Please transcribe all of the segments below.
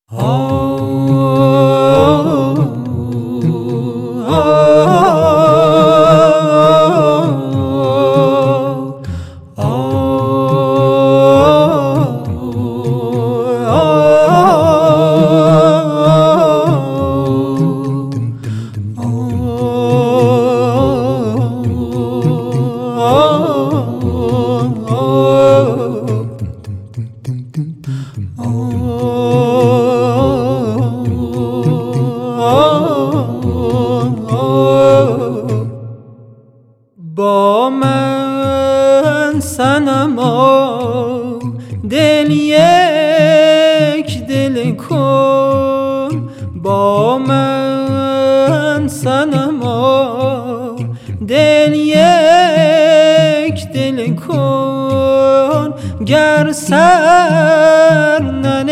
با من صنما دل یک دل کن، با من صنما دل یک دل کن. گر سر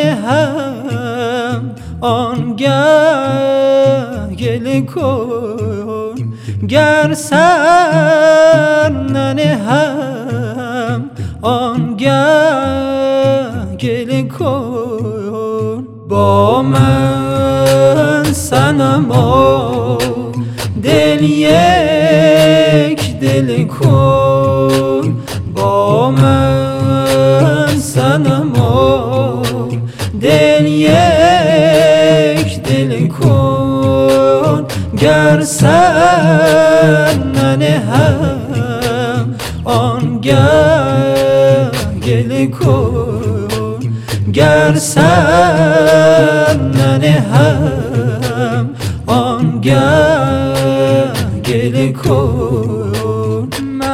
ننهم آنگه گله کن، گر سر ننهم آنگه گله کن. با من صنما دل یک دل کن، با من صنما دل یک دل کن. گر سر ننهم آنگه گله کن، گر سر ننهم آنگه گله کن.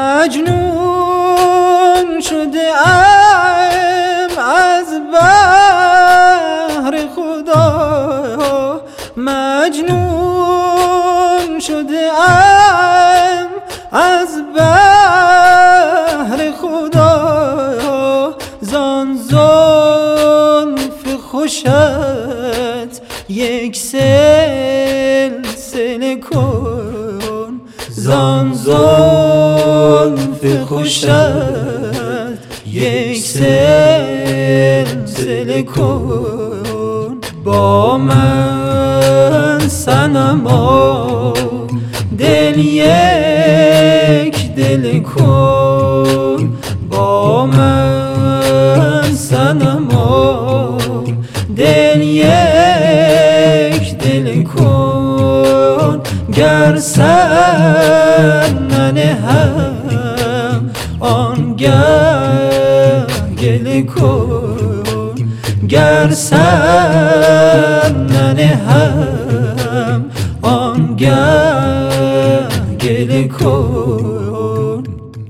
مجنون شده ام از بحر خدا، مجنون شده ام از بحر خدا. زان زلف خوشت یک سلسله کن، زان زلف خوشت یک سلسله کن. با من صنما دل یک دل کن، با من صنما دل یک دل کن. گر سر ننهم آنگه گله کن، گر سر ننهم آنگه گله کن.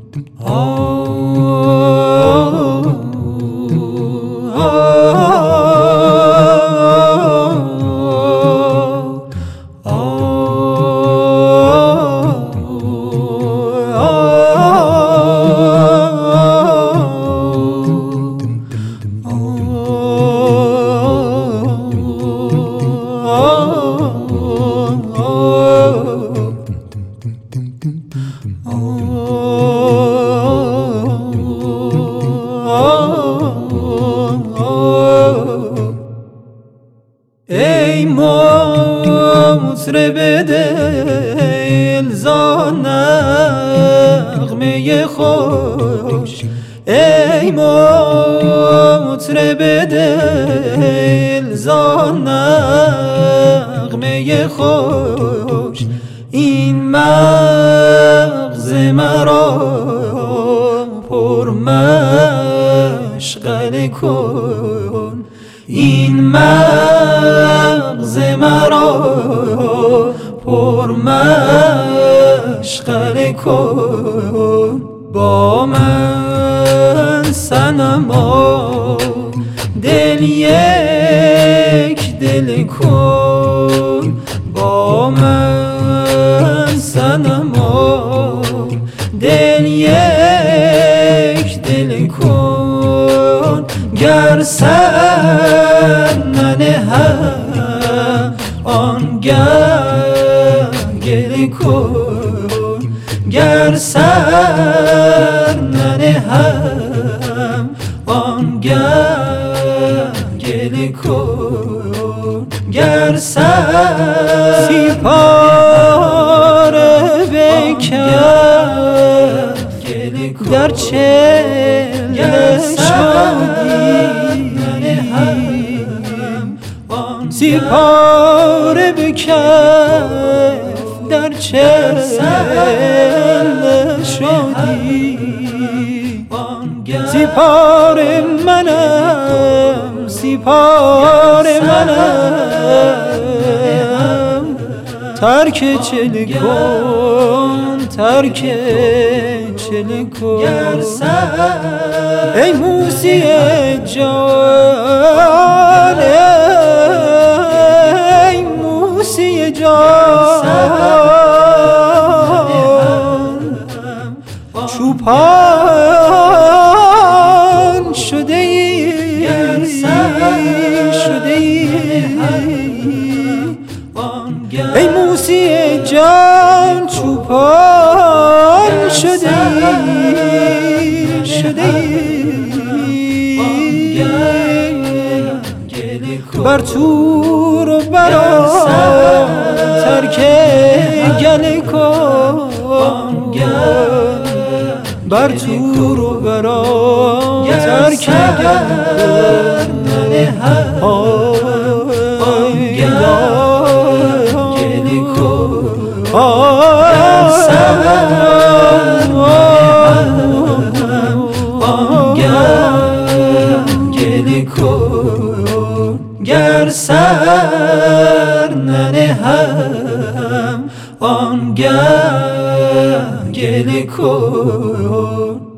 ای مطرب دل زان نغمه خوش، ای مطرب دل زان نغمه خوش. این مغز مرا پر مشغله کن، این مغز مرا پر مشغله کن. با من صنما دل یک دل کن، با من صنما دل یک دل کن. گر سر ننهم آنگه گله کن، گر سر ننهم آنگه گله کن. گر سر سیپاره بکن در چل شادی سیپاره بکن در چل شادی سیپاره منم سیپاره منم ترک چل کن ترک چل کن ای موسی جان ای موسی جان چوپان شده ای شده ای ای موسی جان چوپان شده ای شده ای بر تور و برا ترک گله کن بر تور و برا ترک گله گر سر ننهم آنگه گله کن